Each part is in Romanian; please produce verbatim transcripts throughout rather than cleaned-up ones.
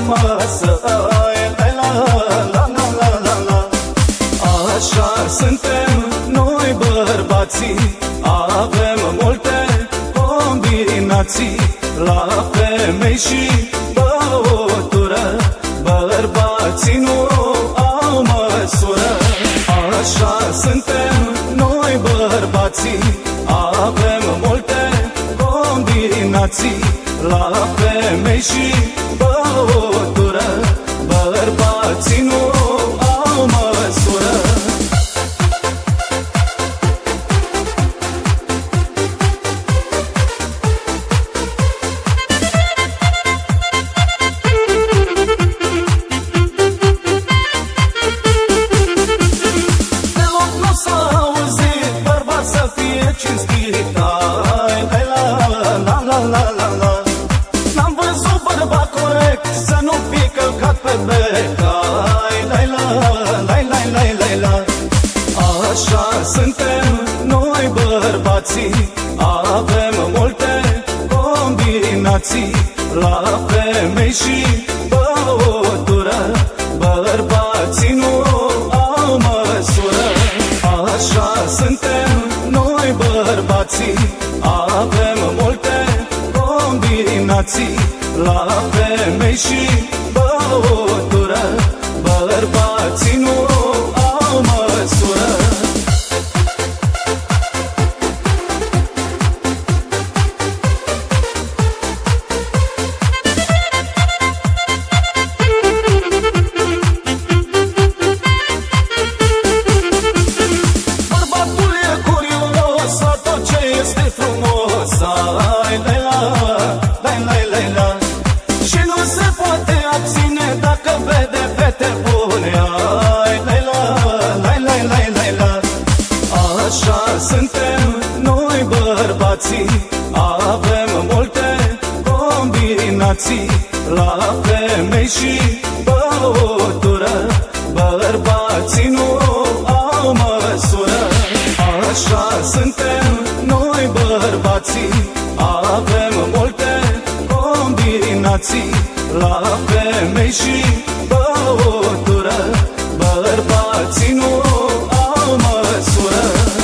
masă. La la la la la la la. Așa suntem noi bărbații, avem multe combinații, la femei și băutură, bărbații nu au măsură. Așa suntem noi bărbații, avem multe combinații, la femei și băutură, bărbații nu au măsură. Cinstit, ai, la la la la la la. N-am văzut bărbat corect să nu fi călcat pe bec, ai, la la la la la la. Așa suntem noi bărbații, avem multe combinații, la femei și băutură, bărbații nu au măsură. Așa suntem noi bărbații, avem multe combinații, la femei și băutură, bărbații nu au măsură. Ai, la la la la la. Și nu se poate abține dacă vede fete bune. Ai, la la la la la la. Așa suntem noi bărbații, avem multe combinații, la femei și băutură, bărbații nu au măsură. Așa suntem noi bărbații, avem multe combinații, la femei și băutură, bărbații nu au măsură.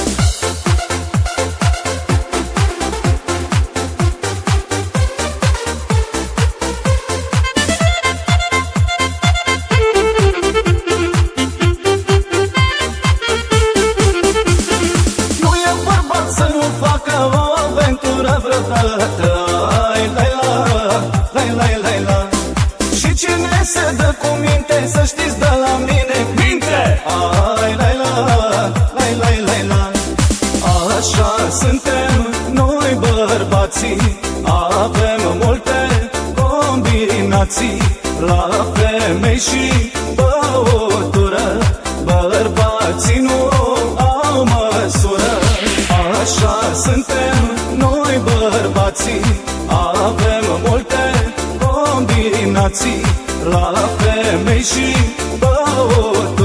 Ai, la la la la la. Și cine se dă cu minte, să știți, dă la mine minte. Ai, la la la la la la. Așa suntem noi bărbații, avem multe combinații, la femei și băutură, bărbații nu au măsură. Așa suntem noi bărbații, avem multe combinații, la femei și băutură.